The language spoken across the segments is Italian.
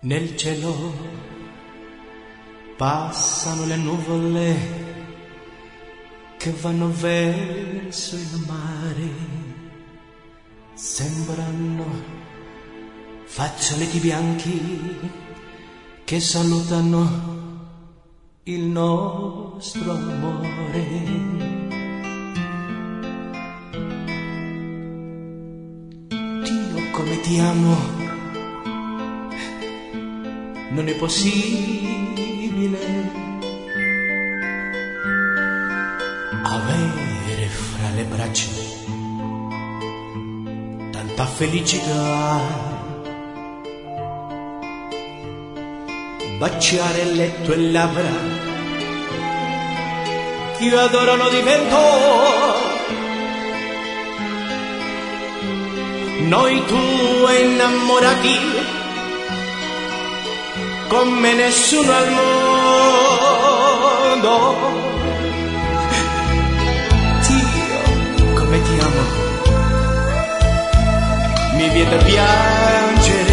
Nel cielo passano le nuvole che vanno verso il mare, sembrano fazzoletti bianchi che salutano il nostro amore. Dio, come ti amo, non è possibile avere fra le braccia tanta felicità, baciare le tue labbra che adorano di vento, noi due innamorati come nessuno al mondo. Dio, come ti amo, mi viene da piangere.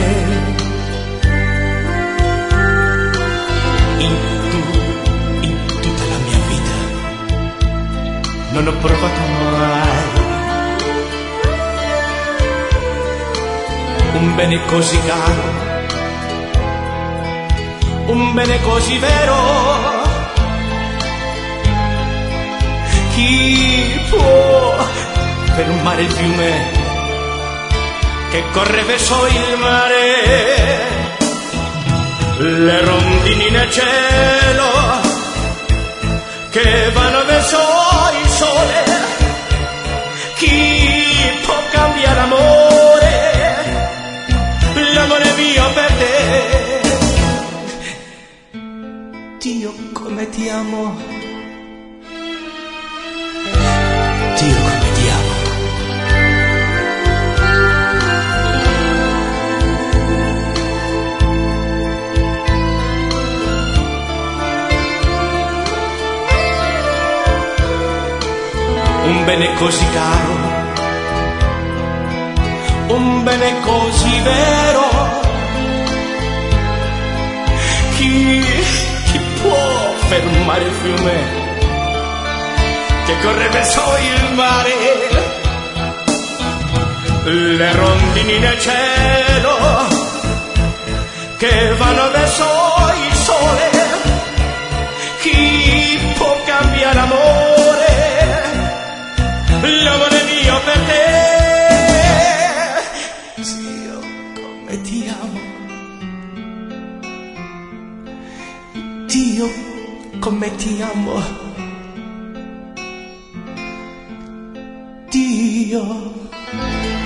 In tutta la mia vita non ho provato mai un bene così caro, un bene così vero. Chi può fermare il fiume che corre verso il mare? Le rondini nel cielo che vanno verso il sole. Chi può cambiare l'amore, l'amore mio per te? Dio, come ti amo, Dio, come ti amo. Un bene così caro, un bene così vero. Chi può fermare il fiume che corre verso il mare? Le rondini nel cielo che vanno verso il sole. Chi può cambiare l'amore, l'amore mio per te? Dio, come ti amo, Dio, come ti amo, Dio.